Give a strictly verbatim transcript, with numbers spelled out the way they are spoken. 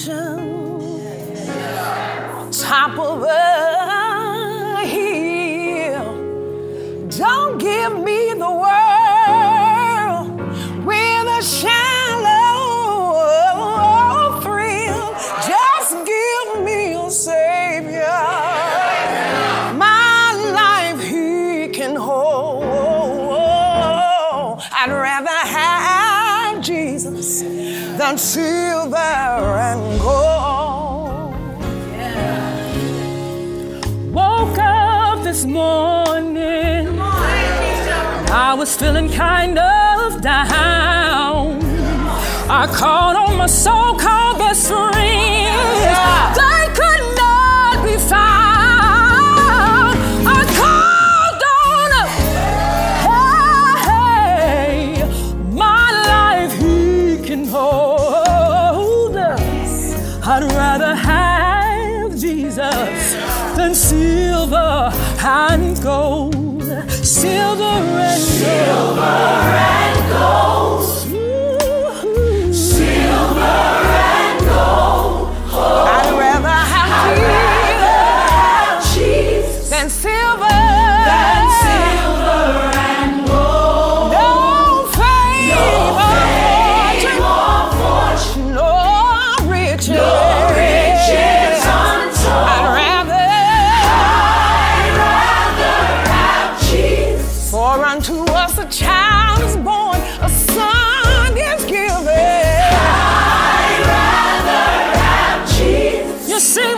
mansion, top of a hill. Don't give me the world with a shallow thrill. Just give me a Savior. My life He can hold. I'd rather have Jesus than silver and gold. Woke up this morning, I was feeling kind of down. I called on my so-called best friends. They could not be found. I called on them. Hey, my life He can hold. I'd rather have Jesus than silver and gold. Silver and Silver and gold. gold. Silver and gold. Oh, I'd rather have I'd rather have Jesus than silver. than silver and gold. No fame, No fame or fortune, no riches, no riches untold. I'd rather, I'd rather have Jesus. for unto us a child is born, a son is given. I'd rather have Jesus You see